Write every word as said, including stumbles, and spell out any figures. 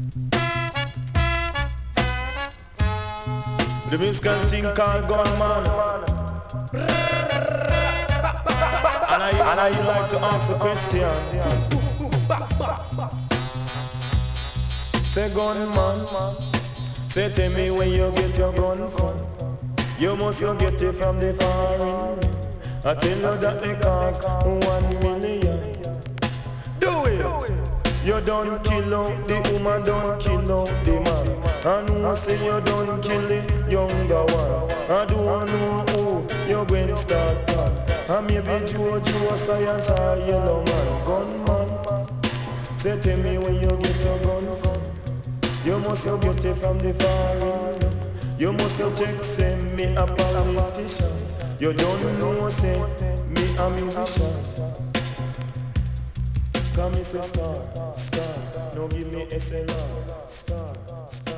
The musical thing called Gunman. And I, and I like to ask a question. Say gunman, say tell me where you get your gun from. You must you get it from the foreign. I tell you that they cost one million. Do it! You don't kill out the woman, don't kill out the man. And who say you don't kill the younger one? I don't know who you're going to start on. And maybe Joe, Science or Yellow Man. Gunman, say tell me where you get your gun from. You must you get it from the foreign. You must you check say me a politician. You don't know say me a musician. Come me say star, star, no give me S L R, star, star.